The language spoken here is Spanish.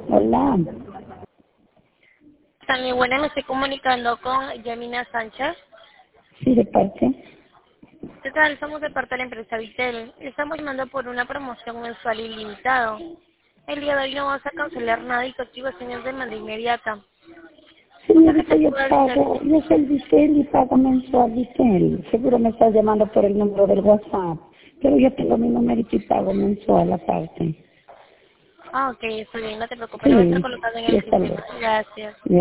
Hola. También buenas, me estoy comunicando con Yamina Sánchez. Sí, de parte. ¿Qué tal? Somos de parte de la empresa Vitel. Estamos llamando por una promoción mensual ilimitado. El día de hoy no vas a cancelar nada y tu activación es de manera inmediata. Ya que Señorita, te yo puedo brindar. pago, yo soy Vitel y pago mensual Vitel. Seguro me estás llamando por el número del WhatsApp, pero yo tengo mi numerito y pago mensual aparte. Ah, ok, está bien, no te preocupes, lo voy a estar Sí, colocando en sí, el está bien. sistema. Gracias.